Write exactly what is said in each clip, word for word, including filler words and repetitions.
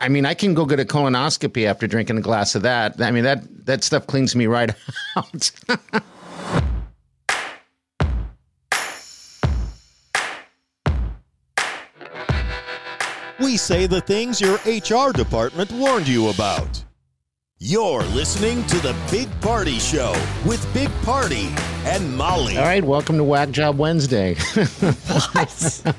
I mean, I can go get a colonoscopy after drinking a glass of that. I mean, that, that stuff cleans me right out. We say the things your H R department warned you about. You're listening to The Big Party Show with Big Party and Molly. All right, welcome to Whack Job Wednesday. What?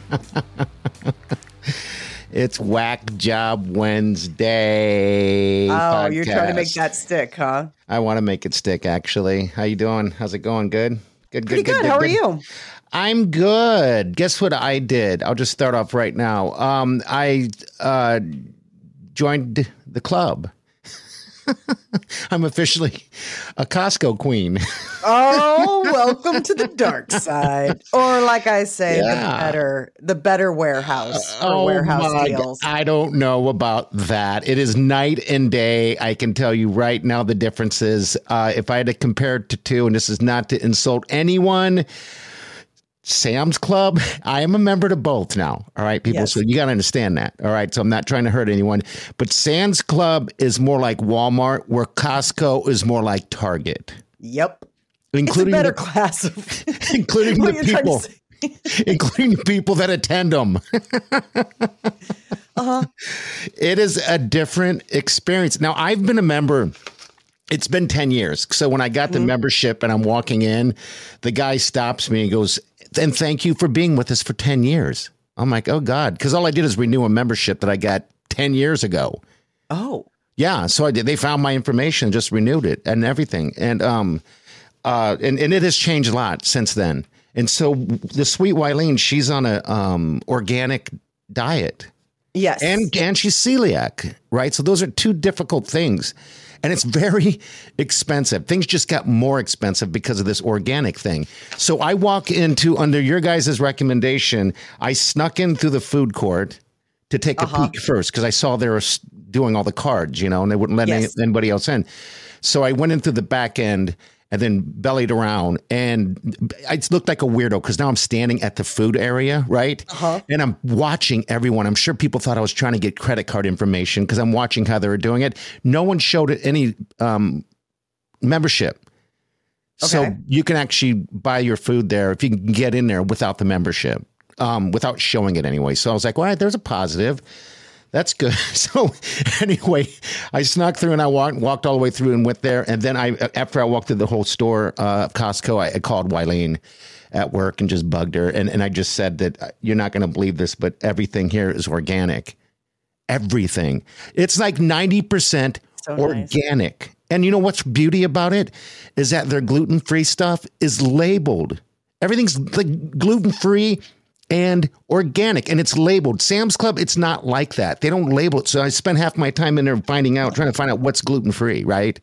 It's Whack Job Wednesday. Oh, podcast. You're trying to make that stick, huh? I want to make it stick, actually. How you doing? How's it going? Good? Good, Pretty good, good. good. How good, are you? I'm good. Guess what I did? I'll just start off right now. Um, I uh, joined the club. I'm officially a Costco queen. Oh, welcome to the dark side. Or like I say, Yeah. the better the better warehouse or Oh warehouse my deals. God. I don't know about that. It is night and day. I can tell you right now the differences. Uh, if I had to compare it to two, and this is not to insult anyone, Sam's Club, I am a member to both now. All right, people. Yes. So you got to understand that. All right. So I'm not trying to hurt anyone, but Sam's Club is more like Walmart, where Costco is more like Target. Yep. Including it's a better the, class of including what the you're trying people, to say. including the people that attend them. Uh-huh. It is a different experience. Now, I've been a member. It's been ten years. So when I got the mm-hmm. membership and I'm walking in, the guy stops me and goes, and thank you for being with us for ten years. I'm like, oh, God, because all I did is renew a membership that I got ten years ago. Oh, yeah. So I did. They found my information, just renewed it and everything. And um, uh, and, and it has changed a lot since then. And so the sweet Wileen, she's on a um organic diet. yes. And and she's celiac, right? So those are two difficult things. And it's very expensive. Things just got more expensive because of this organic thing. So I walk into, under your guys' recommendation, I snuck in through the food court to take a uh-huh. peek first because I saw they were doing all the cards, you know, and they wouldn't let yes. any, anybody else in. So I went in through the back end and then bellied around, and it looked like a weirdo because now I'm standing at the food area, right? Uh-huh. And I'm watching everyone. I'm sure people thought I was trying to get credit card information because I'm watching how they were doing it. No one showed any um, membership. Okay. So you can actually buy your food there if you can get in there without the membership, um, without showing it anyway. So I was like, well, there's a positive. That's good. So anyway, I snuck through and I walked, walked all the way through and went there. And then I, after I walked through the whole store, uh, Costco, I, I called Wileen at work and just bugged her. And, and I just said that you're not going to believe this, but everything here is organic. Everything. It's like ninety percent so organic. Nice. And you know what's beauty about it is that their gluten-free stuff is labeled. Everything's like gluten-free and organic, and it's labeled. Sam's Club, it's not like that. They don't label it. So I spent half my time in there finding out, trying to find out what's gluten-free, right?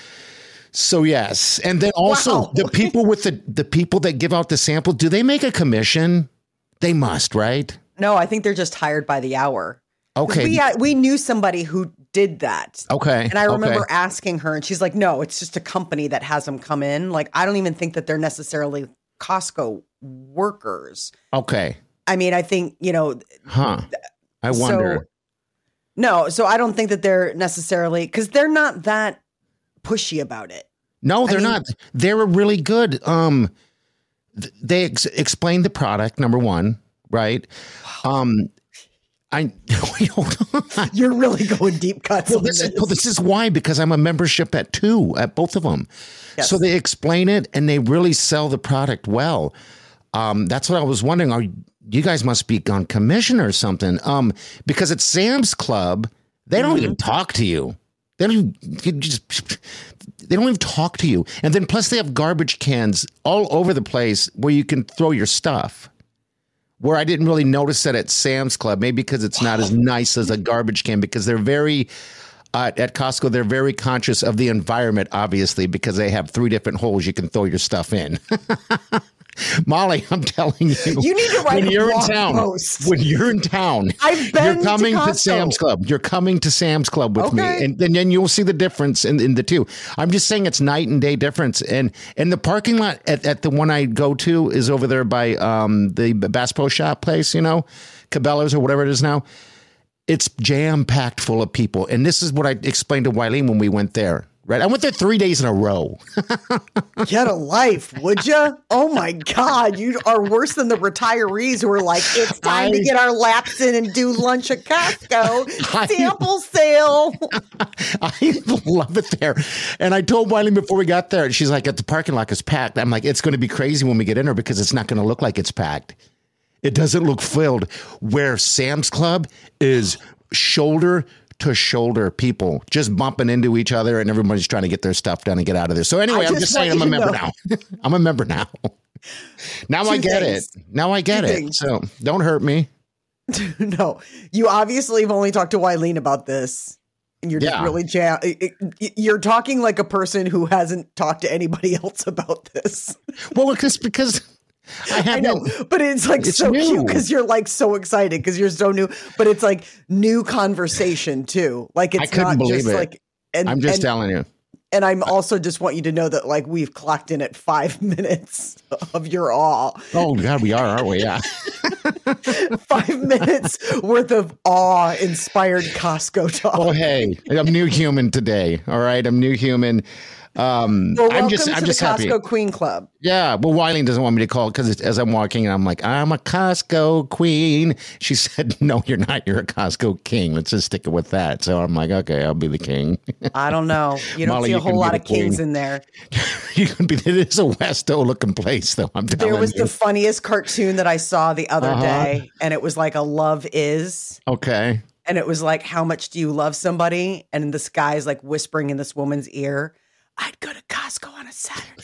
So yes. And then also wow. the people with the, the people that give out the sample, do they make a commission? They must, right? No, I think they're just hired by the hour. Okay. We, uh, we knew somebody who did that. Okay. And I remember okay. asking her, and she's like, no, it's just a company that has them come in. Like, I don't even think that they're necessarily Costco workers. Okay. I mean, I think, you know. Huh. I wonder. So, no, so I don't think that they're necessarily, because they're not that pushy about it. No, they're I mean, not. They're really good. Um, th- they ex- explain the product, number one, right? Um, I wait, hold on. You're really going deep cuts. Well, this, this. Is, well, this is why, because I'm a membership at two, at both of them. Yes. So they explain it and they really sell the product well. Um, that's what I was wondering. Are you guys must be on commission or something? Um, because at Sam's Club, they don't mm-hmm. even talk to you. They don't even, you just, they don't even talk to you. And then plus they have garbage cans all over the place where you can throw your stuff. Where I didn't really notice that at Sam's Club, maybe because it's not as nice as a garbage can, because they're very, uh, at Costco, they're very conscious of the environment, obviously, because they have three different holes you can throw your stuff in. Molly, I'm telling you, you need to write when a you're in blog town, post. When you're in town, I've been you're coming to, to Sam's Club. You're coming to Sam's Club with okay. me, and, and then you'll see the difference in, in the two. I'm just saying it's night and day difference. And and the parking lot at, at the one I go to is over there by um, the Bass Pro Shop place, you know, Cabela's or whatever it is now. it's jam packed full of people. And this is what I explained to Wileen when we went there. Right. I went there three days in a row. Get a life, would you? Oh, my God. You are worse than the retirees who are like, it's time I, to get our laps in and do lunch at Costco. Sample sale. I love it there. And I told Wileen before we got there, she's like, at the parking lot is packed. I'm like, it's going to be crazy when we get in there because it's not going to look like it's packed. It doesn't look filled. Where Sam's Club is shoulder to shoulder people just bumping into each other and everybody's trying to get their stuff done and get out of there. So anyway, I'm just saying I'm a member now. I'm a member now. Now I get it. Now I get it. So don't hurt me. No, you obviously have only talked to Wileen about this. And you're just Yeah. really jam. You're talking like a person who hasn't talked to anybody else about this. Well, because because I, I know, but it's like It's so new. cute because you're like so excited because you're so new. But it's like new conversation too. Like it's I couldn't not believe just it. like. And I'm just and, telling you. And I'm also just want you to know that like we've clocked in at five minutes of your awe. Oh God, we are, aren't we? Yeah. Five minutes worth of awe-inspired Costco talk. Oh hey, I'm new human today. All right, I'm new human. Um, Well, I'm welcome just, to I'm the just Costco happy. Queen Club. Yeah, well, Wileen doesn't want me to call because as I'm walking, and I'm like, I'm a Costco queen. She said, "No, you're not. You're a Costco king. Let's just stick it with that." So I'm like, okay, I'll be the king. I don't know. You don't Molly, see a you can whole be lot the of kings queen. in there. You can be. It is a Westo looking place, though. I'm telling There was you. the funniest cartoon that I saw the other Uh-huh. day, and it was like a love is. Okay. And it was like, how much do you love somebody? And this guy's like whispering in this woman's ear, I'd go to Costco on a Saturday.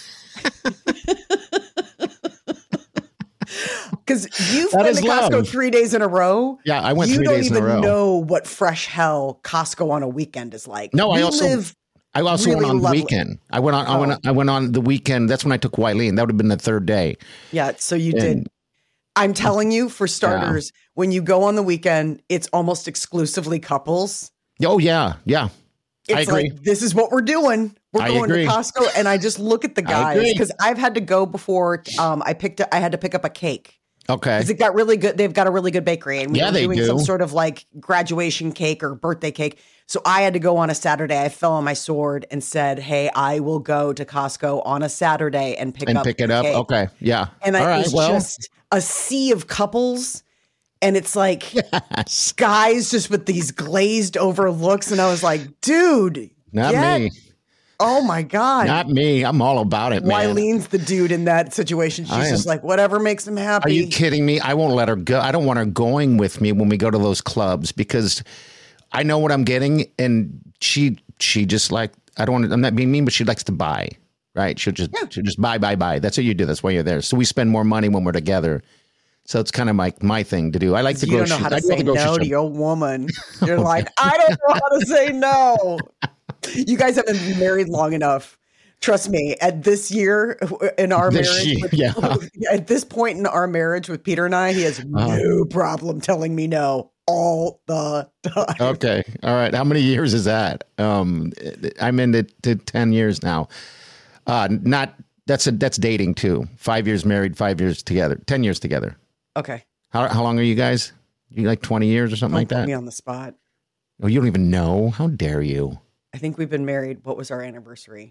Because you've That been is to Costco love. three days in a row. Yeah, I went you three don't days in even a row. know what fresh hell Costco on a weekend is like. No, I You also- live I also really went on the lovely. weekend. I went on. I Oh. went. I went on the weekend. That's when I took Wileen. That would have been the third day. Yeah, so you And- did. I'm telling you, for starters, when you go on the weekend, it's almost exclusively couples. Oh yeah, yeah. I It's agree. like, this is what we're doing. We're I going agree. to Costco. And I just look at the I guys agree. because I've had to go before um, I picked up, I had to pick up a cake. Okay. Because it got really good. They've got a really good bakery. And we Yeah, were they doing do. some sort of like graduation cake or birthday cake. So I had to go on a Saturday. I fell on my sword and said, hey, I will go to Costco on a Saturday and pick and up pick it the up. cake. Okay. Yeah. And All I, right. it was Well, just a sea of couples. And it's like yes. guys just with these glazed over looks. And I was like, dude, Not get- me. Oh my God. Not me. I'm all about it, man. Wileen's the dude in that situation. She's I just am- like, whatever makes him happy. Are you kidding me? I won't let her go. I don't want her going with me when we go to those clubs because I know what I'm getting, and she she just like I don't want to, I'm not being mean, but she likes to buy. Right? She'll just she'll just buy, buy, buy. That's what you do. That's why you're there. So we spend more money when we're together. So it's kind of my my thing to do. I like the You don't grocery. know how to I do all say the grocery no to shopping. your woman. You're like, I don't know how to say no. You guys haven't been married long enough. Trust me, at this year in our This marriage, year, with- yeah. at this point in our marriage with Peter and I, he has Uh-huh. no problem telling me no all the time. Okay. All right. How many years is that? Um, I'm into to ten years now. Uh, not that's a that's dating too. Five years married, five years together, ten years together. Okay. How how long are you guys? You like twenty years or something Don't like put that? me on the spot. Oh, you don't even know? How dare you? I think we've been married. What was our anniversary?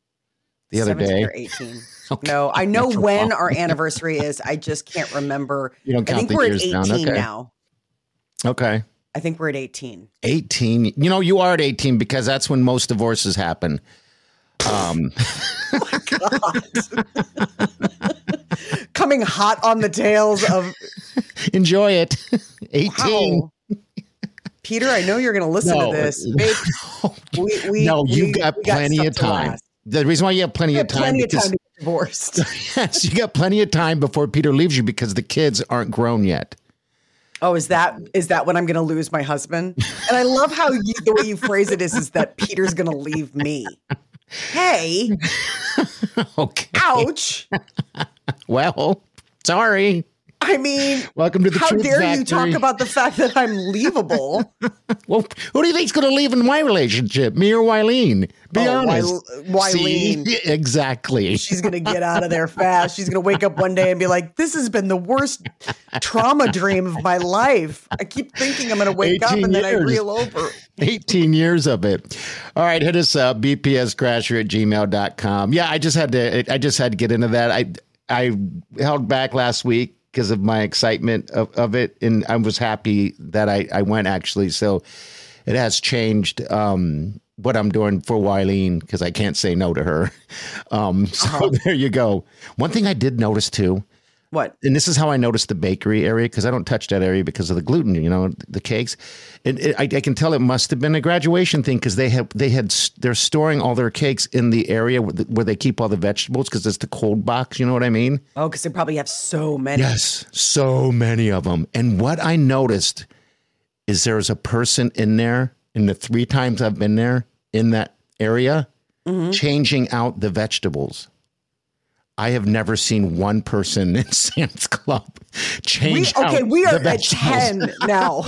The other seventeen day. or eighteen. Okay. No, I know That's when wrong. our anniversary is. I just can't remember. You don't I count think the we're at years eighteen down. Okay. now. Okay. I think we're at eighteen. eighteen. You know, you are at eighteen because that's when most divorces happen. Um, Coming hot on the tails of enjoy it. eighteen. wow. Peter, I know you're going to listen No. to this. Babe, we, we, no, you've we- got we plenty stuff of to time. last. The reason why you have plenty We of have time plenty of because time to get divorced. yes, you got plenty of time before Peter leaves you because the kids aren't grown yet. Oh, is that is that when I'm going to lose my husband? And I love how you, the way you phrase it is is that Peter's going to leave me. Hey, Okay. ouch. Well, sorry. I mean, welcome to the how Truth dare Factory. you talk about the fact that I'm leavable? Well, who do you think's going to leave in my relationship, me or Wileen? Be Oh, honest. Wy- Wileen. See? Exactly. She's going to get out of there fast. She's going to wake up one day and be like, this has been the worst trauma dream of my life. I keep thinking I'm going to wake up and then years. I reel over. eighteen years of it. All right, hit us up, b p s crasher at gmail dot com. Yeah, I just had to I just had to get into that. I I held back last week because of my excitement of, of it, and I was happy that I, I went, actually. So it has changed um, what I'm doing for Wileen, because I can't say no to her. Um, so uh-huh. There you go. One thing I did notice, too. What? And this is how I noticed the bakery area, because I don't touch that area because of the gluten, you know, the cakes. And it, I, I can tell it must have been a graduation thing, because they have they had they're storing all their cakes in the area where, the, where they keep all the vegetables, because it's the cold box. You know what I mean? Oh, because they probably have so many. Yes, so many of them. And what I noticed is there's a person in there, in the three times I've been there in that area, mm-hmm. changing out the vegetables. I have never seen one person in Sam's Club change we, okay, out we are the at ten now.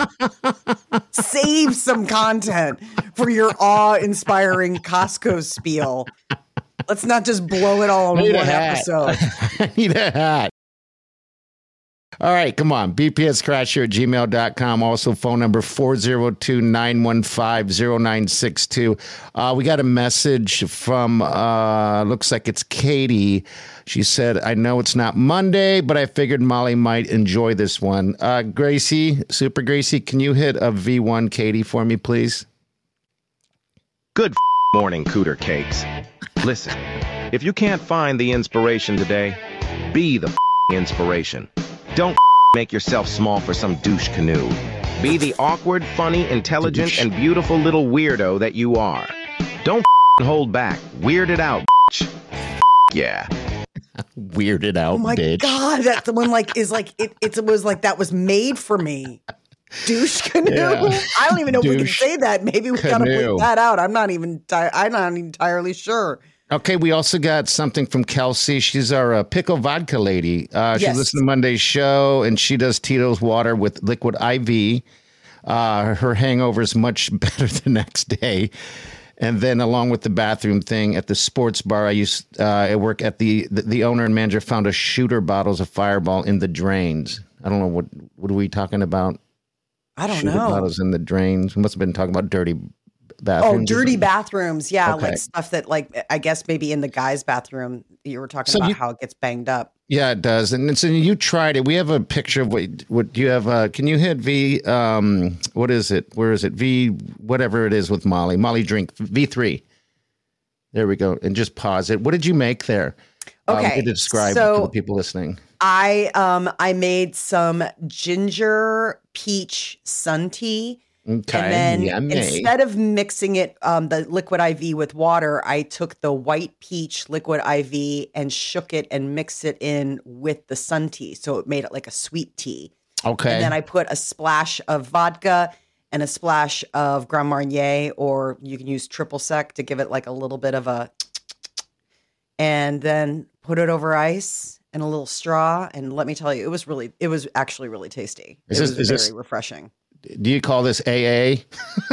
Save some content for your awe-inspiring Costco spiel. Let's not just blow it all in one episode. I need a hat. All right, come on. b p s crasher at gmail dot com. Also, phone number four oh two, nine one five, oh nine six two. Uh, we got a message from, uh, looks like it's Katie. She said, I know it's not Monday, but I figured Molly might enjoy this one. Uh, Gracie, Super Gracie, can you hit a V one Katie for me, please? Good morning, Cooter Cakes. Listen, if you can't find the inspiration today, be the inspiration. Don't make yourself small for some douche canoe. Be the awkward, funny, intelligent, and beautiful little weirdo that you are. Don't hold back. Weird it out, bitch. Yeah. Weird it out, oh my bitch. God, that the one like is like it, it was like that was made for me. Douche canoe. Yeah. I don't even know douche if we can say that. Maybe we gotta put that out. I'm not even. I'm not entirely sure. Okay, we also got something from Kelsey. She's our uh, pickle vodka lady. Uh, yes. She listens to Monday's show, and she does Tito's water with liquid I V. Uh, her hangover is much better the next day. And then along with the bathroom thing at the sports bar, I used uh, I work at the, the the owner and manager found a shooter bottles of Fireball in the drains. I don't know what what are we talking about? I don't shooter know. Bottles in the drains. We must have been talking about dirty bathrooms. Oh, dirty bathrooms. Yeah, okay. Like stuff that, like, I guess maybe in the guy's bathroom you were talking so about you, how it gets banged up. Yeah, it does. And so you tried it. We have a picture of what what you have. Uh, can you hit V? Um, what is it? Where is it? V, whatever it is with Molly. Molly drink V three. There we go. And just pause it. What did you make there? Okay. Um, to describe so to the people listening. I um I made some ginger peach sun tea. Okay. And then Yummy. Instead of mixing it, um, the liquid I V with water, I took the white peach liquid I V and shook it and mixed it in with the sun tea. So it made it like a sweet tea. Okay. And then I put a splash of vodka and a splash of Grand Marnier, or you can use triple sec to give it like a little bit of a, and then put it over ice and a little straw. And let me tell you, it was really, it was actually really tasty. Is it this, was is very this, refreshing. Do you call this A A?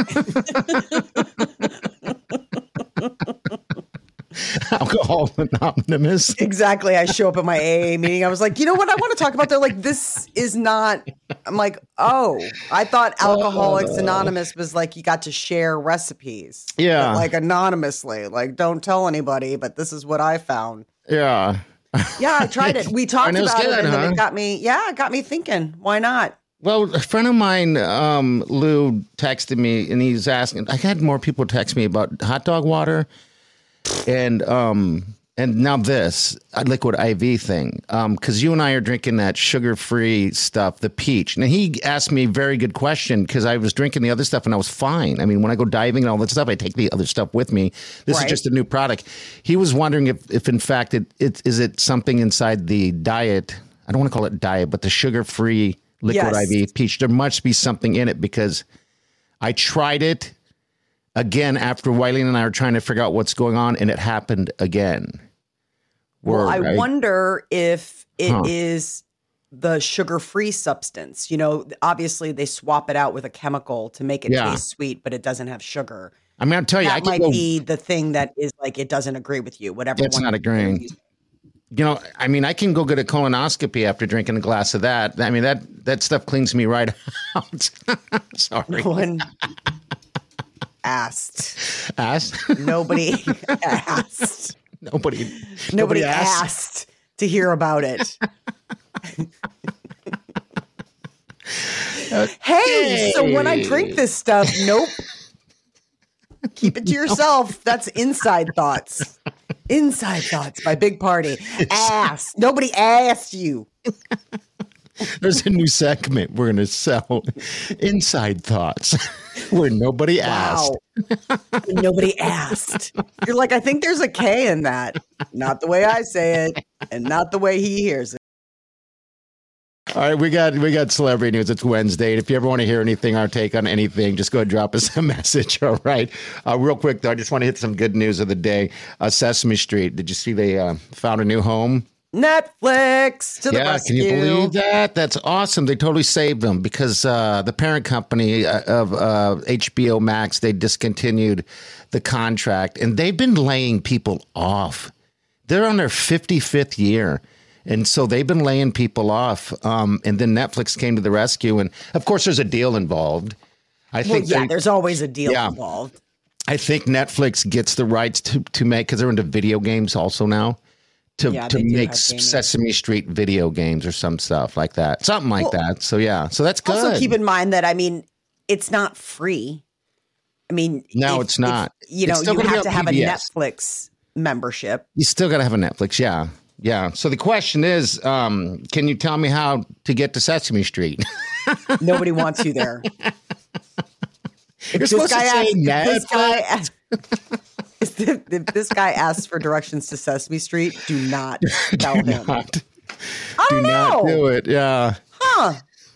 Alcohol Anonymous. Exactly. I show up at my A A meeting. I was like, you know what? I want to talk about. They're like, this is not. I'm like, oh, I thought Alcoholics Anonymous was like you got to share recipes. Yeah. But like anonymously. Like, don't tell anybody, but this is what I found. Yeah. Yeah, I tried it. We talked it about good, it, and huh? then it got me. Yeah, it got me thinking. Why not? Well, a friend of mine, um, Lou, texted me, and he's asking. I had more people text me about hot dog water, and um, and now this liquid I V thing. Um, because you and I are drinking that sugar-free stuff, the peach. And he asked me a very good question because I was drinking the other stuff and I was fine. I mean, when I go diving and all that stuff, I take the other stuff with me. This right. is just a new product. He was wondering if, if in fact, it, it is it something inside the diet. I don't want to call it diet, but the sugar-free liquid yes. I V peach. There must be something in it because I tried it again after Wileen and I were trying to figure out what's going on, and it happened again. Well, Where I I, wonder if it huh. is the sugar-free substance. You know, obviously they swap it out with a chemical to make it Yeah. taste sweet, but it doesn't have sugar. I mean, I'll tell you, I That can might go. be the thing that is like it doesn't agree with you. Whatever. It's one not they're agreeing. using. You know, I mean, I can go get a colonoscopy after drinking a glass of that. I mean, that that stuff cleans me right out. Sorry. No one asked. Asked? Nobody asked. Nobody. Nobody asked. asked to hear about it. Hey, so when I drink this stuff, nope. Keep it to yourself. That's Inside Thoughts. Inside Thoughts by Big Party. Asked. Nobody asked you. There's a new segment we're going to sell. Inside Thoughts, where nobody asked. Wow. Nobody asked. You're like, I think there's a K in that. Not the way I say it, and not the way he hears it. All right, we got we got celebrity news. It's Wednesday. And if you ever want to hear anything, our take on anything, just go ahead and drop us a message. All right. Uh, real quick, though, I just want to hit some good news of the day. Uh, Sesame Street. Did you see they uh, found a new home? Netflix to the Yeah, rescue. can you believe that? That's awesome. They totally saved them because uh, the parent company of uh, H B O Max, they discontinued the contract, and they've been laying people off. They're on their fifty-fifth year. And so they've been laying people off. Um, and then Netflix came to the rescue. And of course, there's a deal involved. I Well, think yeah, they- there's always a deal Yeah. involved. I think Netflix gets the rights to, to make, because they're into video games also now, to, Yeah, to they do make have gaming. Sesame Street video games or some stuff like that. Something like Well, that. So, yeah. So that's good. Also, keep in mind that, I mean, it's not free. I mean, No, if- it's not. if, you It's know, still you gonna be have on to have P B a S. Netflix membership. You still got to have a Netflix. Yeah. Yeah. So the question is, um, can you tell me how to get to Sesame Street? Nobody wants you there. If You're supposed to say asks, if this Netflix. guy asks, if, if this guy asks for directions to Sesame Street, do not tell do him. not, I do don't not know. do it. Yeah. Huh.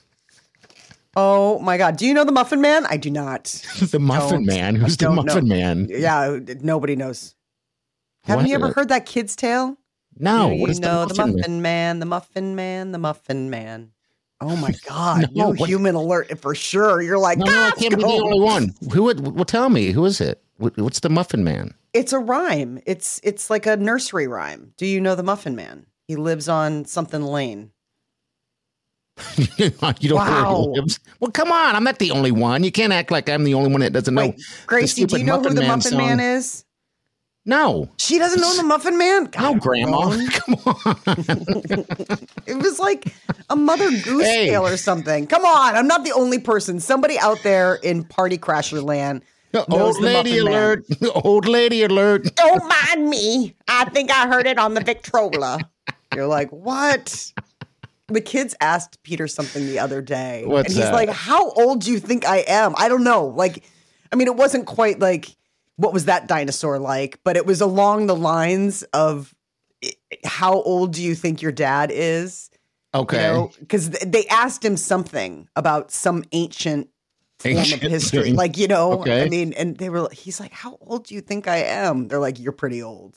Oh my God. Do you know the Muffin Man? I do not. The Muffin Don't. Man. Who's I the don't Muffin know. Man? Yeah, nobody knows. Haven't you What? ever heard that kid's tale? No. Do What you is know the the Muffin, Muffin Man, the Muffin Man, the Muffin Man. Oh my God. No, New what- human alert for sure. You're like, No, no, I "Let's can't be the go." only one. Who would? Well, tell me. Who is it? What, what's the Muffin Man? It's a rhyme. It's it's like a nursery rhyme. Do you know the Muffin Man? He lives on something lane. you don't know where Wow. he lives? Well, come on. I'm not the only one. You can't act like I'm the only one that doesn't know. Wait, Gracie, do stupid you know who Muffin the Man Muffin song. Man is? No. She doesn't know the Muffin Man? God, No, Grandma. Ramon. Come on. It was like a Mother Goose Hey. tale or something. Come on, I'm not the only person. Somebody out there in Party Crasher land knows Old the lady Muffin Man. alert. Old lady alert. Don't mind me. I think I heard it on the Victrola. You're like, what? The kids asked Peter something the other day. What's and he's that? like, how old do you think I am? I don't know. Like, I mean, it wasn't quite like, what was that dinosaur like? But it was along the lines of, i- how old do you think your dad is? Okay. Because they asked him something about some ancient form Ancient of history. thing. Like, you know, Okay. I mean, and they were, he's like, how old do you think I am? They're like, you're pretty old.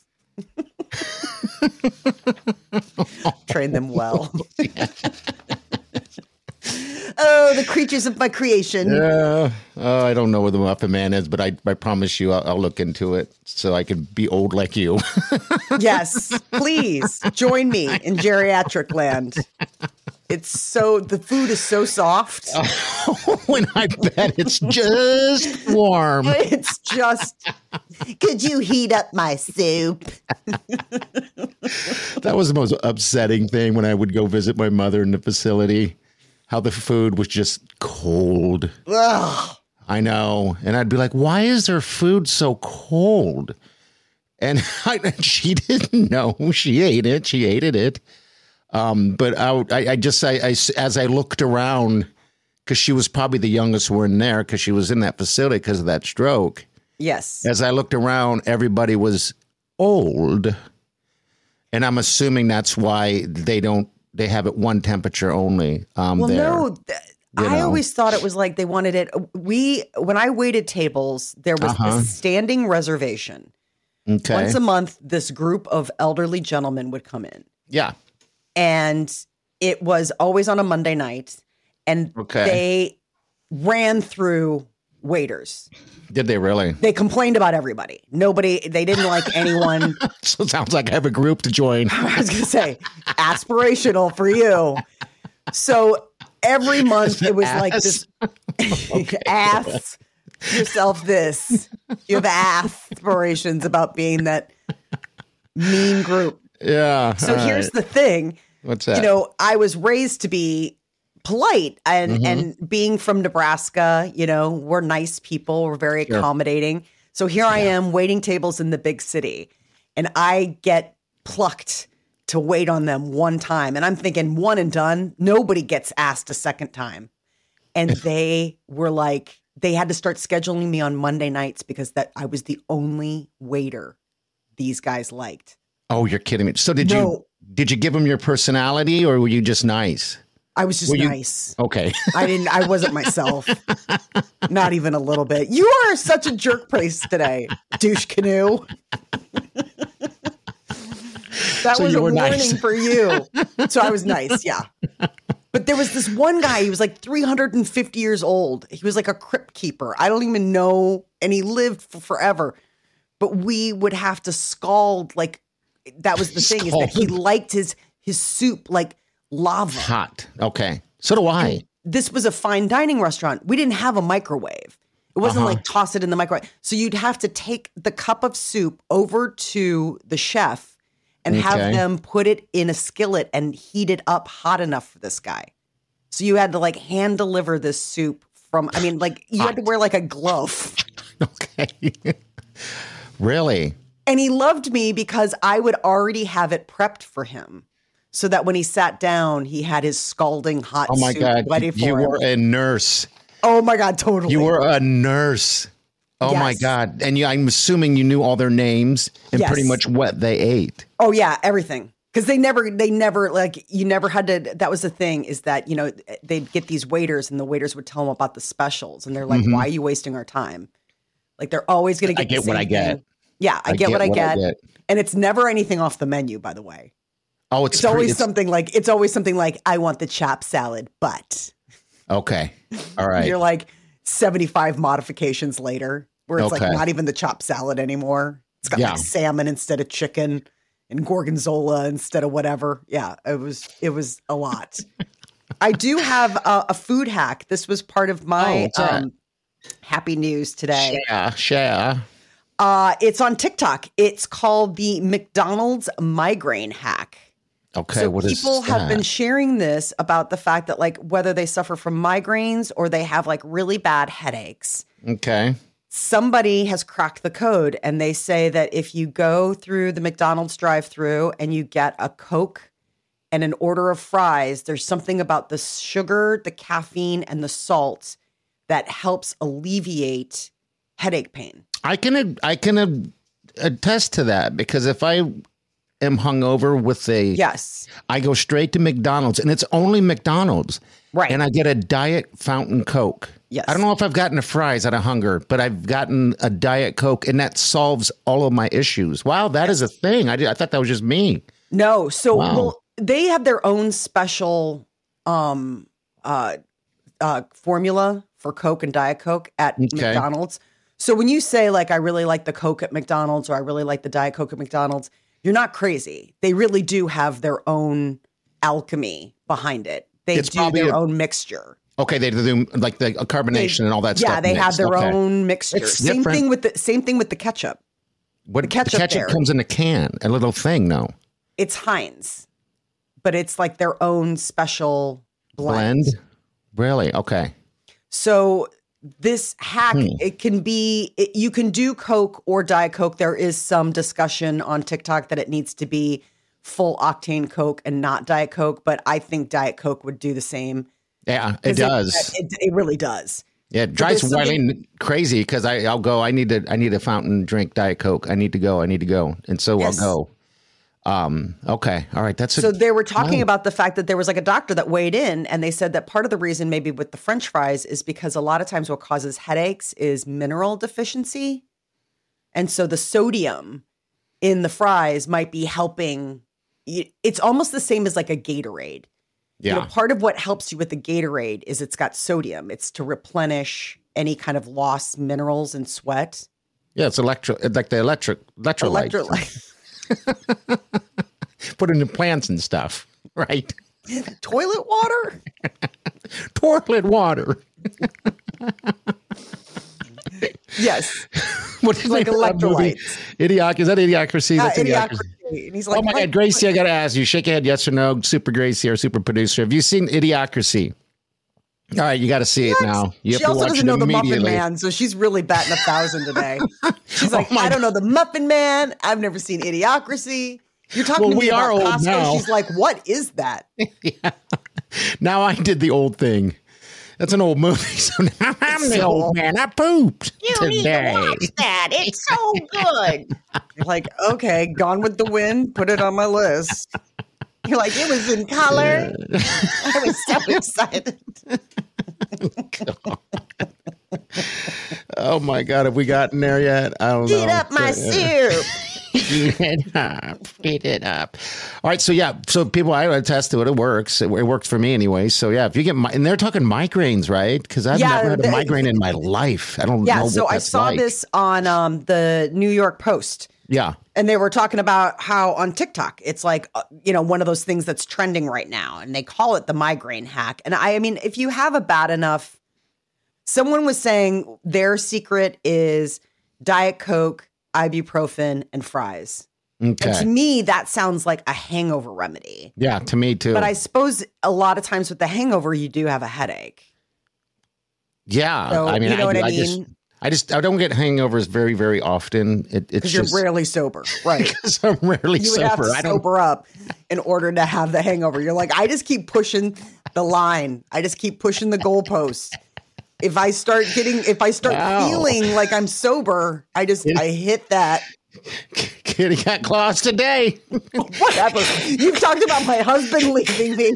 Train them well. Oh, the creatures of my creation. Yeah. Uh, I don't know where the Muffin Man is, but I, I promise you I'll, I'll look into it so I can be old like you. Yes, please join me in geriatric land. It's so, the food is so soft. When I bet it's just warm. It's just, could you heat up my soup? That was the most upsetting thing when I would go visit my mother in the facility. How the food was just cold. Ugh. I know. And I'd be like, why is their food so cold? And I, she didn't know. She ate it. She ate it. Um, but I, I, I just, I, I, as I looked around, because she was probably the youngest one there because she was in that facility because of that stroke. Yes. As I looked around, everybody was old. And I'm assuming that's why they don't, they have it one temperature only. Um, Well, there. no, th- you I know. always thought it was like they wanted it. We, when I waited tables, there was Uh-huh. a standing reservation. Okay. Once a month, this group of elderly gentlemen would come in. Yeah. And it was always on a Monday night, and Okay. they ran through waiters. Did they really? They complained about everybody. Nobody, they didn't like anyone. So it sounds like I have a group to join. I was going to say, aspirational for you. So every month it was like this. Okay. Ask yourself this. You have aspirations about being that mean group. Yeah. So here's right. the thing. What's that? You know, I was raised to be polite and Mm-hmm. and being from Nebraska, you know, we're nice people, we're very Sure. accommodating. So here I am waiting tables in the big city, and I get plucked to wait on them one time, and I'm thinking one and done, nobody gets asked a second time. And they were like, they had to start scheduling me on Monday nights because that I was the only waiter these guys liked. Oh, you're kidding me. So did you No. did you give them your personality, or were you just nice? I was just Were you- nice. Okay. I didn't, I wasn't myself. Not even a little bit. You are such a jerk face today, douche canoe. That So was you a were warning nice. for you. So I was nice, yeah. But there was this one guy, he was like three hundred fifty years old. He was like a crypt keeper. I don't even know. And he lived for forever. But we would have to scald, like, that was the thing, is that he Scald. liked his his soup like lava. Hot. Okay. So do I. This was a fine dining restaurant. We didn't have a microwave. It wasn't Uh-huh. like toss it in the microwave. So you'd have to take the cup of soup over to the chef and have Okay. them put it in a skillet and heat it up hot enough for this guy. So you had to like hand deliver this soup from, I mean, like you had to wear like a glove. Okay. Really? And he loved me because I would already have it prepped for him. So that when he sat down, he had his scalding hot Oh my soup God. ready for You him. were a nurse. Oh my God, totally. You were a nurse. Oh my Yes. God. And you, I'm assuming you knew all their names and Yes. pretty much what they ate. Oh yeah, everything. Because they never, they never like you never had to. That was the thing, is that you know they'd get these waiters, and the waiters would tell them about the specials, and they're like, "Why are you wasting our time?" Like they're always going to I get. get the what same I get. thing. Yeah, I, get, what I get, get. and it's never anything off the menu. By the way, Oh, it's, it's always pretty, it's something like it's always something like I want the chopped salad, but okay. All right. you're like seventy-five modifications later, where it's Okay. like not even the chopped salad anymore. It's got Yeah. like salmon instead of chicken and gorgonzola instead of whatever. Yeah, it was it was a lot. I do have a, a food hack. This was part of Oh, my what's that? um, happy news today. Share, share. Uh, it's on TikTok. It's called the McDonald's migraine hack. Okay. So what is people have that? been sharing this about the fact that like whether they suffer from migraines or they have like really bad headaches, Okay. somebody has cracked the code, and they say that if you go through the McDonald's drive-through and you get a Coke and an order of fries, there's something about the sugar, the caffeine, and the salt that helps alleviate headache pain. I can I can attest to that, because if I am hungover with a Yes. I go straight to McDonald's, and it's only McDonald's. Right. And I get a Diet Fountain Coke. Yes. I don't know if I've gotten a fries out of hunger, but I've gotten a Diet Coke, and that solves all of my issues. Wow, that is a thing. I, did, I thought that was just me. No. So Wow. well, they have their own special um, uh, uh, formula for Coke and Diet Coke at Okay. McDonald's. So when you say like, I really like the Coke at McDonald's, or I really like the Diet Coke at McDonald's, you're not crazy. They really do have their own alchemy behind it. They It's do probably their a- own mixture. Okay, they do like the carbonation They- and all that stuff. Yeah, they have mixed. their Okay. own mixture. It's Same different. thing with the same thing with the ketchup. What the ketchup the ketchup there. comes in a can, a little thing. No It's Heinz, but it's like their own special blend. blend. Really? Okay. So this hack, Hmm. it can be, it, you can do Coke or Diet Coke. There is some discussion on TikTok that it needs to be full octane Coke and not Diet Coke, but I think Diet Coke would do the same. Yeah, it 'Cause does. It, it, it really does. Yeah, it drives there's something- Wiley crazy, because I I'll go. I need to I need a fountain drink Diet Coke. I need to go. I need to go, and so Yes. I'll go. Um. Okay. All right. That's a, So they were talking Wow. about the fact that there was like a doctor that weighed in, and they said that part of the reason maybe with the French fries is because a lot of times what causes headaches is mineral deficiency. And so the sodium in the fries might be helping. It's almost the same as like a Gatorade. Yeah. You know, part of what helps you with the Gatorade is it's got sodium. It's to replenish any kind of lost minerals and sweat. Yeah, it's electro, like the electric electrolyte. Electrolyte. Put it in plants and stuff, right? Toilet water? Toilet water. Yes. What is Like electrolytes. Idiocracy. Is that idiocracy? Uh, That's idiocracy. idiocracy. And he's like, Oh my what? God, Gracie, I got to ask you. Shake your head, yes or no. Super Gracie, our super producer. Have you seen Idiocracy? All right, you got to see it now. You have She to also watch doesn't it know the Muffin immediately. Man, so she's really batting a thousand today. She's like, Oh my I don't know the Muffin Man. I've never seen Idiocracy. You're talking Well, to me we are about old Costco. now. She's like, what is that? Yeah. Now I did the old thing. That's an old movie. So now I'm the old man. I pooped You today. need to watch that. It's so good. You're like, okay, Gone with the Wind. Put it on my list. You're like, it was in color. I was so excited. Oh my God, have we gotten there yet? I don't know. Eat up my syrup. Eat it up. Eat it up. All right. So, yeah. So, people, I attest to it. It works. It, it worked for me anyway. So, yeah. If you get, mi- and they're talking migraines, right? Because I've Yeah, never had a the- migraine in my life. I don't Yeah, know. so what I that's saw like. this on um, the New York Post. Yeah. And they were talking about how on TikTok, it's like, uh, you know, one of those things that's trending right now. And they call it the migraine hack. And I, I mean, if you have a bad enough, someone was saying their secret is Diet Coke, ibuprofen, and fries. Okay. And to me, that sounds like a hangover remedy. Yeah. To me, too. But I suppose a lot of times with the hangover, you do have a headache. yeah. So, I mean, you know I, what I I just, mean? I just, I don't get hangovers very, very often. It, it's Because you're just, rarely sober. Right. because I'm rarely You would sober. have to I don't, sober up in order to have the hangover. You're like, I just keep pushing the line. I just keep pushing the goalpost. If I start getting, if I start Wow. feeling like I'm sober, I just, I hit that. Kitty got claws today. Whatever. You've talked about my husband leaving me.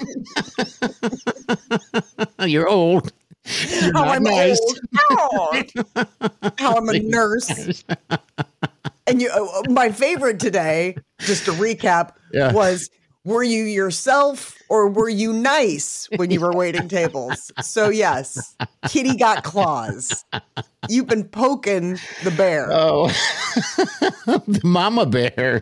You're old. You're How not I'm nice. old. How I'm a nurse. And you, uh, my favorite today, just to recap, Yeah. was, were you yourself or were you nice when you were waiting tables? So yes, Kitty got claws. You've been poking the bear. Oh, the mama bear.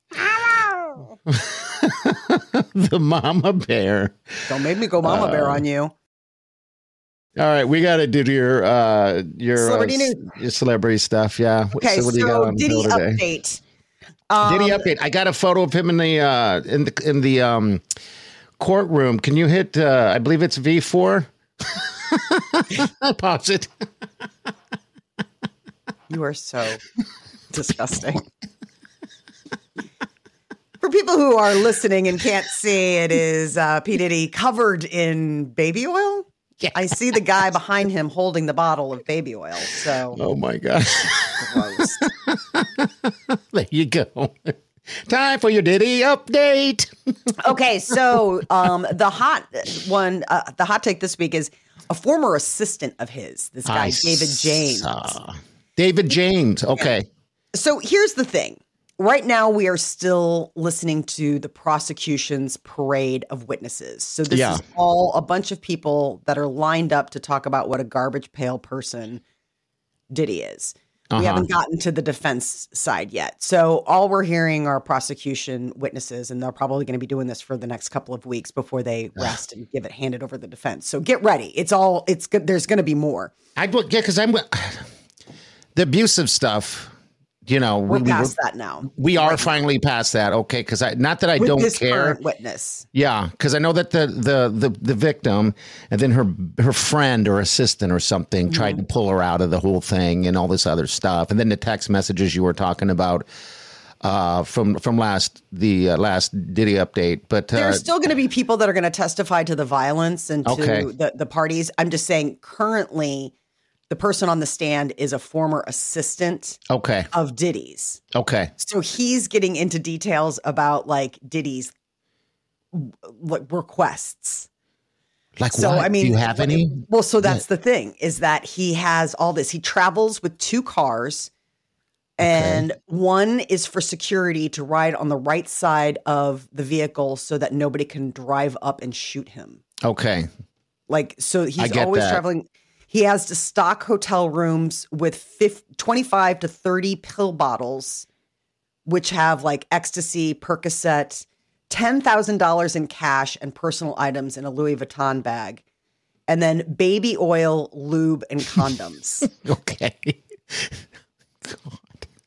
The mama bear. Don't make me go mama bear on you. All right, we got to do your uh your Celebrity uh, news. your celebrity stuff. Yeah. Okay, what do you got so on the Diddy bill today? update. Um, Diddy update. I got a photo of him in the uh in the in the um courtroom. Can you hit? uh I believe it's V four. Pause it. You are so disgusting. For people who are listening and can't see, it is uh, P. Diddy covered in baby oil. Yeah. I see the guy behind him holding the bottle of baby oil. So Oh my God. gross. There you go. Time for your Diddy update. Okay, so um, the hot one, uh, the hot take this week is a former assistant of his, this guy, I David James. saw. David James. Okay. So here's the thing. Right now, we are still listening to the prosecution's parade of witnesses. So this Yeah. is all a bunch of people that are lined up to talk about what a garbage pail person Diddy is. Uh-huh. We haven't gotten to the defense side yet. So all we're hearing are prosecution witnesses, and they're probably going to be doing this for the next couple of weeks before they rest and give it handed over to the defense. So get ready. It's all, it's good. There's going to be more. I yeah, because I'm the abusive stuff. You know, We're we, past we, that now. we are finally past that. Okay, because I not that I With don't this care. current witness. Yeah, because I know that the, the the the victim and then her her friend or assistant or something Mm-hmm. tried to pull her out of the whole thing and all this other stuff, and then the text messages you were talking about uh, from from last the uh, last Diddy update. But uh, There's still going to be people that are going to testify to the violence and to Okay. the, the parties. I'm just saying currently the person on the stand is a former assistant okay, of Diddy's. okay, So he's getting into details about like Diddy's like requests. like So what? I mean, do you have any? Well, so that's the thing is that he has all this. He travels with two cars And okay. one is for security to ride on the right side of the vehicle so that nobody can drive up and shoot him. Okay. Like, so he's always that. traveling. He has to stock hotel rooms with fifty, twenty-five to thirty pill bottles, which have like ecstasy, Percocet, ten thousand dollars in cash and personal items in a Louis Vuitton bag, and then baby oil, lube, and condoms. Okay. God.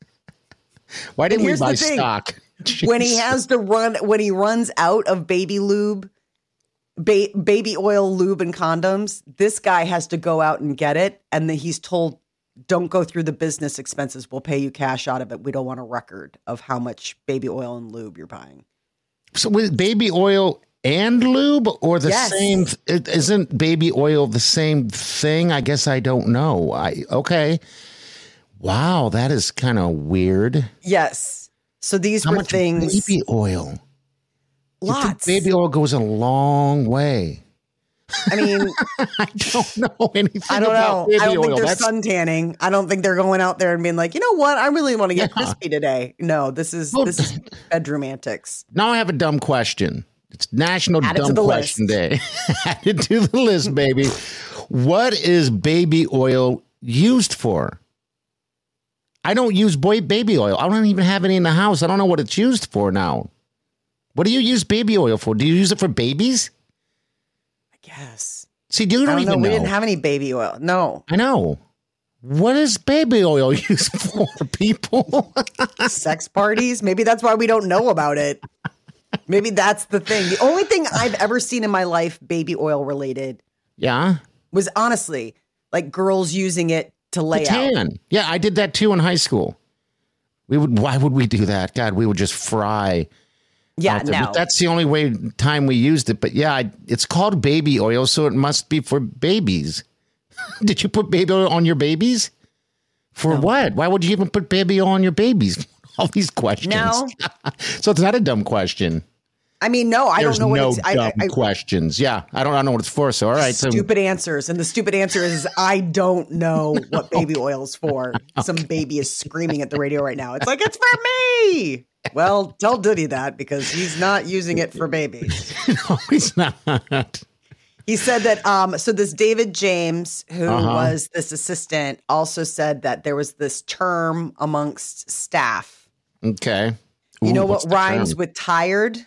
Why didn't we buy stock? When he has to run, when he runs out of baby lube, ba- baby oil, lube, and condoms, this guy has to go out and get it. And then he's told, don't go through the business expenses. We'll pay you cash out of it. We don't want a record of how much baby oil and lube you're buying. So with baby oil and lube, or the yes. same? Isn't baby oil the same thing? I guess I don't know. I okay. Wow, that is kind of weird. Yes. So these How were much things. Baby oil. Lots. Baby oil goes a long way. I mean, I don't know anything. I don't about know. Baby I don't oil. think they're That's... sun tanning. I don't think they're going out there and being like, you know what? I really want to get Yeah. crispy today. No, this is Well, this is bedroom antics. Now I have a dumb question. It's National Add it to Dumb the Question list. Day. Add it to the list, baby. What is baby oil used for? I don't use boy baby oil. I don't even have any in the house. I don't know what it's used for now. What do you use baby oil for? Do you use it for babies? I guess. See, you don't, I don't even know. know. We didn't have any baby oil. No. I know. What is baby oil used for, people? Sex parties? Maybe that's why we don't know about it. Maybe that's the thing. The only thing I've ever seen in my life baby oil related Yeah. was honestly like girls using it to lay The out. tan. Yeah, I did that too in high school. We would. Why would we do that? God, we would just fry. Yeah, out there. no. But that's the only way time we used it. But yeah, I, it's called baby oil, so it must be for babies. Did you put baby oil on your babies? For No. what? Why would you even put baby oil on your babies? All these questions. No. So it's not a dumb question. I mean, no, I There's don't know no what it's dumb I, I, questions. Yeah, I don't, I don't know what it's for. So all right, so stupid answers. And the stupid answer is I don't know what baby oil is for. Some baby is screaming at the radio right now. It's like, it's for me. Well, tell Diddy that because he's not using it for babies. no, he's not. He said that, um, so this David James, who Uh-huh. was this assistant, also said that there was this term amongst staff. Okay. You Ooh, know what's what the rhymes term? with tired?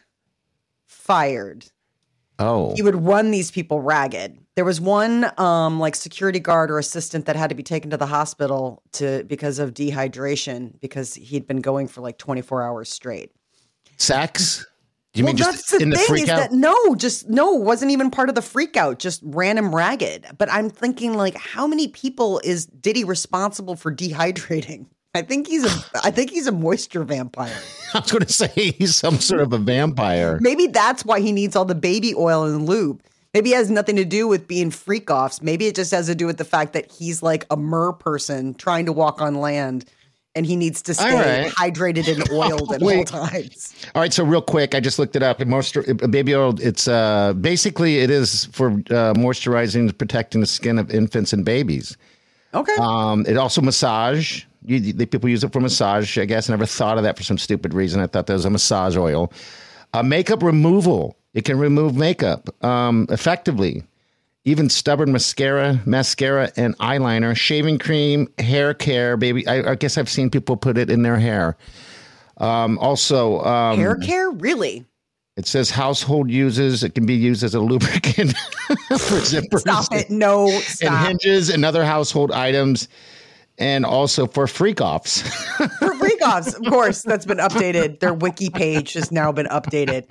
Fired. Oh. He would run these people ragged. There was one um, like security guard or assistant that had to be taken to the hospital to because of dehydration because he'd been going for like twenty-four hours straight. Sex? You well, mean that's just the in the thing freak is out? that no, just no, it wasn't even part of the freak out. Just ran him ragged. But I'm thinking like, how many people is Diddy responsible for dehydrating? I think he's a, I think he's a moisture vampire. I was going to say he's some sort of a vampire. Maybe that's why he needs all the baby oil and lube. Maybe it has nothing to do with being freak offs. Maybe it just has to do with the fact that he's like a mer person trying to walk on land and he needs to stay right. hydrated and oiled at all Wait. times. All right, so real quick, I just looked it up. And moisture, baby oil, it's uh, basically it is for uh, moisturizing, protecting the skin of infants and babies. Okay. Um, it also massage. You, the people use it for massage. I guess I never thought of that for some stupid reason. I thought that was a massage oil. Uh, makeup removal. It can remove makeup um, effectively. Even stubborn mascara, mascara, and eyeliner. Shaving cream, hair care. Baby, I, I guess I've seen people put it in their hair. Um, also, um, Hair care? Really? it says household uses. It can be used as a lubricant for zippers. Stop it. No, And stop. hinges and other household items. And also for freak offs. For freak offs, of course, that's been updated. Their wiki page has now been updated.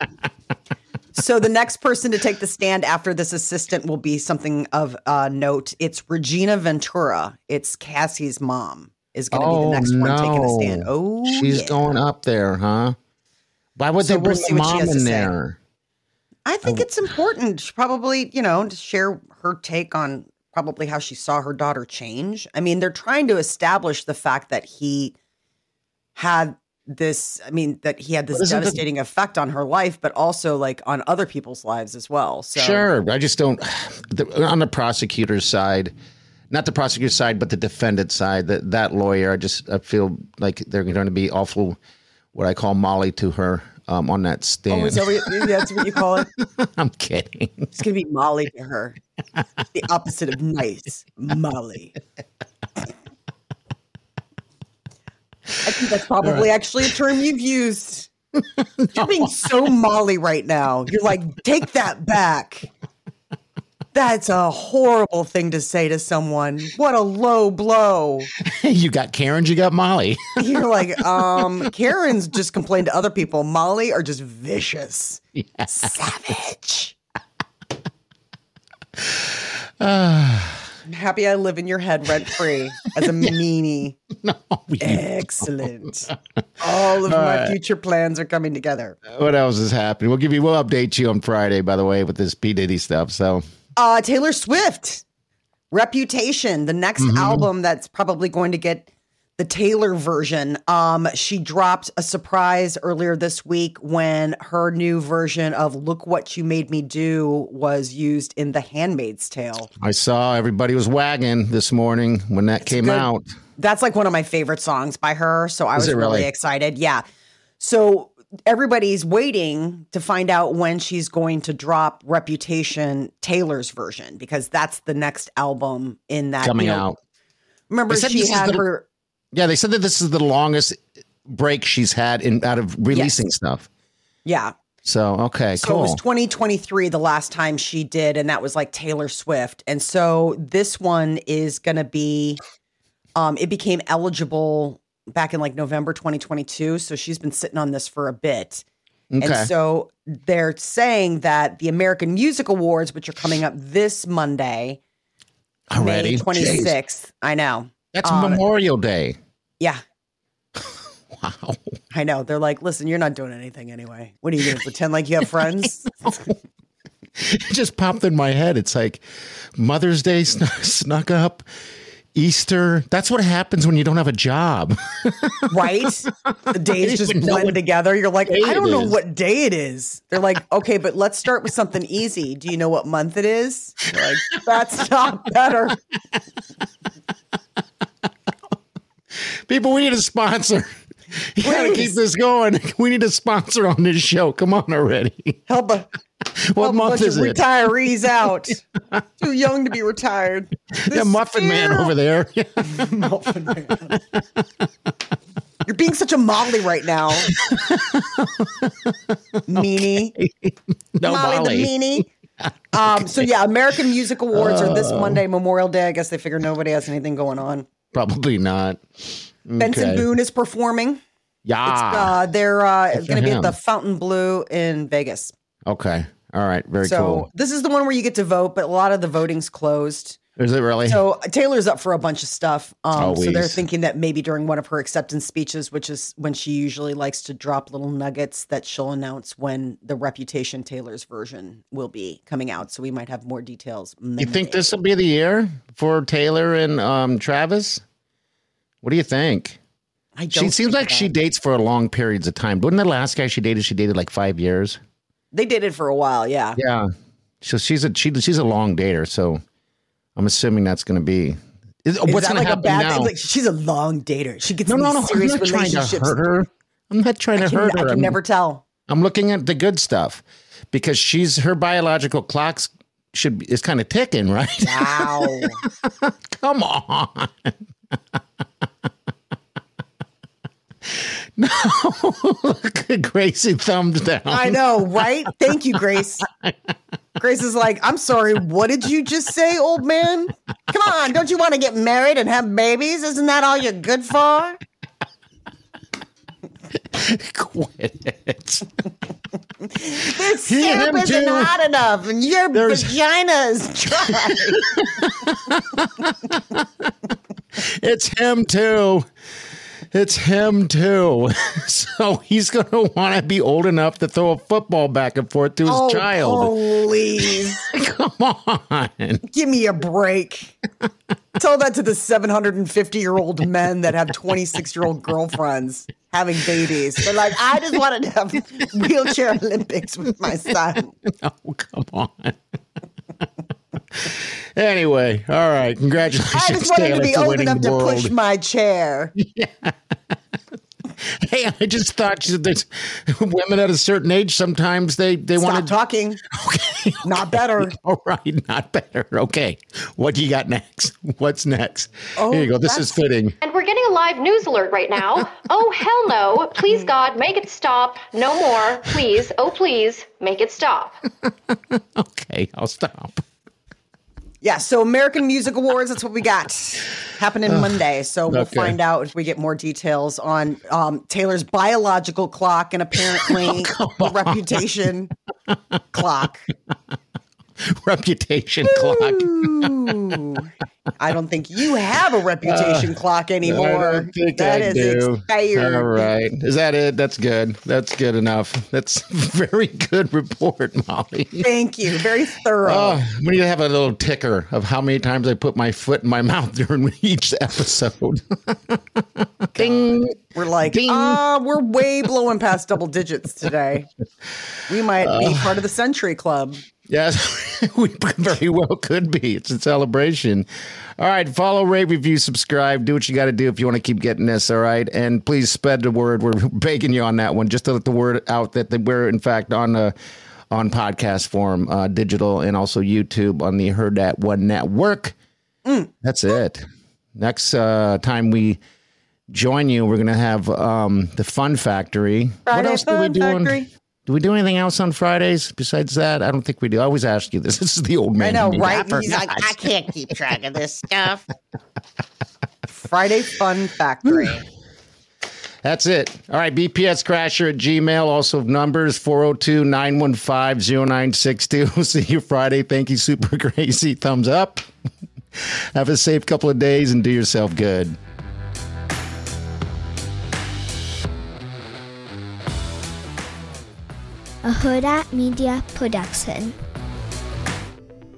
So the next person to take the stand after this assistant will be something of uh, note. It's Regina Ventura. It's Cassie's mom is going to be the next one taking the stand. Oh, she's yeah. going up there, huh? Why would So they we'll bring see the what she mom has to in say. there? I think it's important, probably, you know, to share her take on probably how she saw her daughter change. I mean, they're trying to establish the fact that he had this, I mean, that he had this But isn't the- devastating effect on her life, but also like on other people's lives as well. So Sure. I just don't. The, on the prosecutor's side, not the prosecutor's side, but the defendant's side. That that lawyer, I just I feel like they're going to be awful, what I call Molly to her um, on that stand. Oh, is that what, that's what you call it? I'm kidding. It's going to be Molly to her. The opposite of nice, Molly. I think that's probably right. actually a term you've used. No. You're being so Molly right now. You're like, take that back. That's a horrible thing to say to someone. What a low blow. You got Karens, you got Molly. You're like, um, Karens just complain to other people. Molly are just vicious. Yeah. Savage. I'm happy I live in your head rent free as a meanie. No, excellent. All of All my right. future plans are coming together. What else is happening? We'll give you, we'll update you on Friday, by the way, with this P. Diddy stuff. So, uh, Taylor Swift, Reputation, the next mm-hmm. album that's probably going to get the Taylor version. Um, she dropped a surprise earlier this week when her new version of Look What You Made Me Do was used in The Handmaid's Tale. I saw everybody was wagging this morning when that it's came good. out. That's like one of my favorite songs by her. So I Is was really? really excited. Yeah. So everybody's waiting to find out when she's going to drop Reputation, Taylor's version, because that's the next album in that. Coming you know, out. Remember, she had the- her... Yeah, they said that this is the longest break she's had in out of releasing yes. stuff. Yeah. So, okay, so cool. It was twenty twenty-three the last time she did, and that was like Taylor Swift. And so this one is going to be, um, it became eligible back in like November twenty twenty-two. So she's been sitting on this for a bit. Okay. And so they're saying that the American Music Awards, which are coming up this Monday, Already? May twenty-sixth. Jeez. I know. That's um, Memorial Day. Yeah. Wow. I know. They're like, listen, you're not doing anything anyway. What are you going to pretend like you have friends? It just popped in my head. It's like Mother's Day sn- snuck up, Easter. That's what happens when you don't have a job. Right? The days just blend together. You're like, I don't know what day it is. They're like, okay, but let's start with something easy. Do you know what month it is? You're like, that's not better. People, we need a sponsor. You got to keep this going. We need a sponsor on this show. Come on already. Help a, what help month a is it? Retirees out. Too young to be retired. This yeah, Muffin Man over there. Muffin Man. You're being such a Molly right now. Meanie. Okay. No, Molly, Molly the meanie. Um, so yeah, American Music Awards uh, are this Monday, Memorial Day. I guess they figure nobody has anything going on. Probably not. Okay. Benson Boone is performing. Yeah. It's, uh, they're uh, going to be at the Fontainebleau in Vegas. Okay. All right. Very so cool. So this is the one where you get to vote, but a lot of the voting's closed. Is it really? So Taylor's up for a bunch of stuff. Um, Always. So they're thinking that maybe during one of her acceptance speeches, which is when she usually likes to drop little nuggets, that she'll announce when the Reputation Taylor's version will be coming out. So we might have more details. Monday. You think this will be the year for Taylor and um, Travis? What do you think? I don't she seems like that. she dates for long periods of time. Wasn't the last guy she dated? She dated like five years. They dated for a while, yeah. Yeah. So she's a she, she's a long dater. So I'm assuming that's going to be. Is, is what's going like to happen now? Like, she's a long dater. She gets no, in no, these no. serious I'm not trying relationships. to hurt her. I'm not trying to I can, hurt her. I can I'm, never tell. I'm looking at the good stuff because she's her biological clocks should be, is kind of ticking, right? Wow. Come on. No, look at Gracie thumbs down. I know, right? Thank you, Grace. Grace is like, I'm sorry, what did you just say, old man? Come on, don't you want to get married and have babies? Isn't that all you're good for? Quit it. This soup isn't hot enough and your There's... vagina is dry. It's him too. It's him too. So he's going to want to be old enough to throw a football back and forth to his oh, child. Please. Come on. Give me a break. Tell that to the seven hundred fifty year old men that have twenty-six year old girlfriends having babies. They're like, I just wanted to have wheelchair Olympics with my son. Oh, come on. Anyway, all right. Congratulations. I just wanted Taylor, to be for old winning enough the to world. push my chair. Hey, I just thought you- there's women at a certain age, sometimes they, they Stop want to. talking. Okay. Not better. All right. Not better. Okay. What do you got next? What's next? Oh, Here you go. This is that's- fitting. And we're getting a live news alert right now. Oh, hell no. Please, God, make it stop. No more. Please. Oh, please, make it stop. Okay. I'll stop. Yeah, so American Music Awards, that's what we got happening Monday. So we'll Okay. find out if we get more details on um, Taylor's biological clock and apparently the Reputation clock. Reputation clock. Ooh. I don't think you have a Reputation clock anymore. I don't think That I is do. expired. All right. Is that it? That's good. That's good enough. That's a very good report, Molly. Thank you. Very thorough. Oh, we need to have a little ticker of how many times I put my foot in my mouth during each episode. Ding. We're like, Ding. ah, we're way blowing past double digits today. We might be part of the Century Club. Yes, we very well could be. It's a celebration. All right, follow, rate, review, subscribe. Do what you got to do if you want to keep getting this, all right? And please spread the word. We're begging you on that one, just to let the word out that we're, in fact, on uh, on podcast form, uh, digital, and also YouTube on the Heard That One Network. Mm. That's it. Next uh, time we join you, we're going to have um, the Fun Factory. Friday what else do we Fun do? on- Factory. Do we do anything else on Fridays besides that? I don't think we do. I always ask you this. This is the old man. I know, in me. right? forgot. He's like, I can't keep track of this stuff. Friday Fun Factory. That's it. All right, B P S Crasher at Gmail. Also numbers four oh two, nine one five, oh nine six two. See you Friday. Thank you, Super Crazy. Thumbs up. Have a safe couple of days and do yourself good. A Huda Media Production.